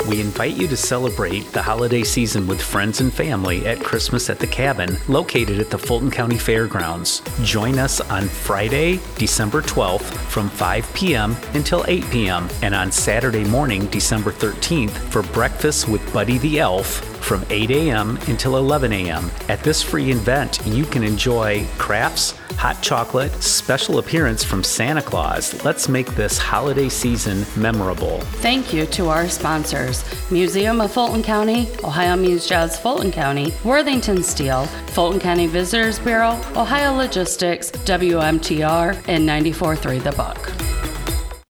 We invite you to celebrate the holiday season with friends and family at Christmas at the Cabin, located at the Fulton County Fairgrounds. Join us on Friday, December 12th from 5 p.m. until 8 p.m. and on Saturday morning, December 13th for breakfast with Buddy the Elf from 8 a.m. until 11 a.m. At this free event, you can enjoy crafts, hot chocolate, special appearance from Santa Claus. Let's make this holiday season memorable. Thank you to our sponsors, Museum of Fulton County, Ohio Muse Jazz Fulton County, Worthington Steel, Fulton County Visitors Bureau, Ohio Logistics, WMTR, and 94.3 The Buck.